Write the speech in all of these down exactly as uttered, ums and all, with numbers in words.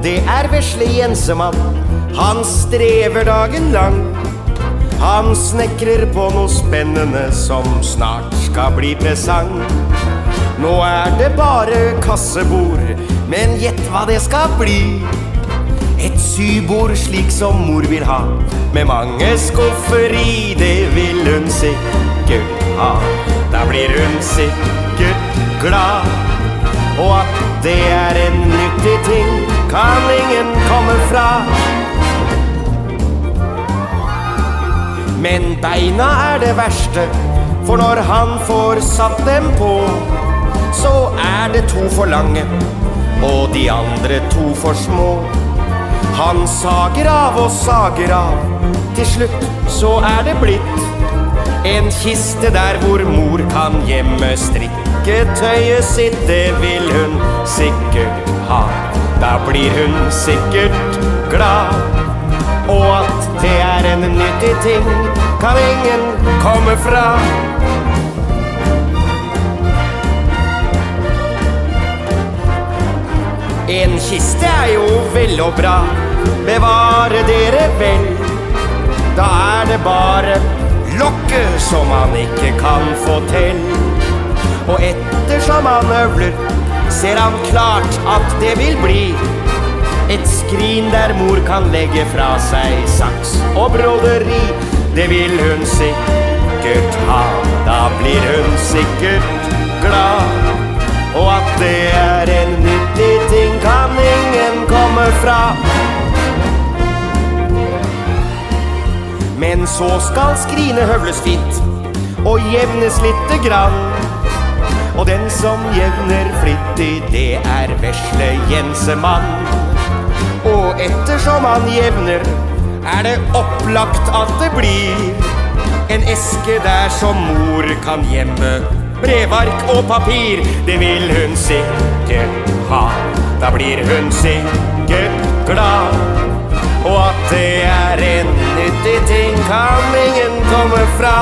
det er vesle Jensemann. Han strever dagen lang. Han snekrer på noe spennende som snart skal bli presang. Nå er det bare kassebord, men gjett hva det skal bli. Et sybord slik som mor vil ha, med mange skuffer i, det vil hun sikkert ha. Da blir hun sikkert glad. Og at det er en nyttig ting, kan ingen komme fra. Men beina er det verste, for når han får satt dem på, så er det to for lange, og de andre to for små. Han sager av og sager av, til slutt så er det blitt en kiste der hvor mor kan gjemme strikketøyet sitt. Det vil hun sikkert ha, da blir hun sikkert glad. Og at det er en nyttig ting, kan ingen komme fra. En kiste er jo vel og bra, bevare dere vel. Da er det bare lokket som man ikke kan få til. Og ettersom han øvler, ser han klart at det vil bli et skrin der mor kan legge fra seg saks og broderi. Det vil hun sikkert ha, da blir hun sikkert glad. Og at det er en nyttig ting, kan ingen komme fra. Men så skal skrinet høvles fint og jevnes lite grann. Og den som jevner flittig, det er vesle Jensemann. Og ettersom han jevner, er det opplagt at det blir en eske der som mor kan gjemme brevark og papir. Det vil hun sikkert ha, da blir hun sikkert glad. Og at det er en nyttig ting, kan ingen komme fra.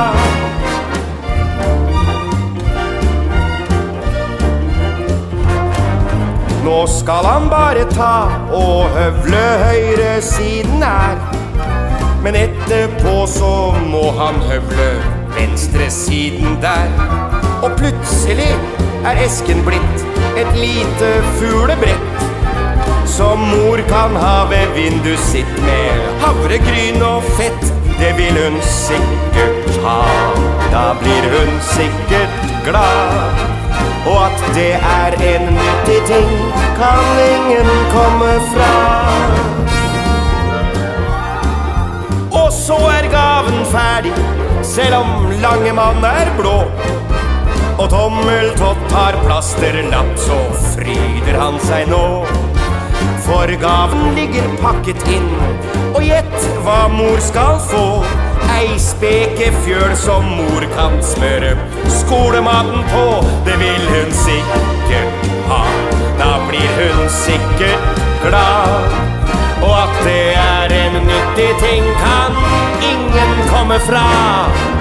Nå skal han bare ta og høvle høyre siden her. Men etterpå så må han høvle venstre siden der. Og plutselig er esken blitt et lite fuglebrett som mor kan ha ved vinduet sitt, med havregryn og fett. Det vil hun sikkert ha, da blir hun sikkert glad. Og at det er en nyttig ting, kan ingen komme fra. Og så er gaven ferdig, selv om Langemann er blå. Og Tommeltott har plasterlapp, så fryder han seg nå. For gaven ligger pakket inn, og gjett hva mor skal få. Ei spekefjøl som mor kan smøre skolematen på. Det vil hun sikkert ha, da blir hun sikkert glad. Og at det er en nyttig ting, kan ingen komme fra.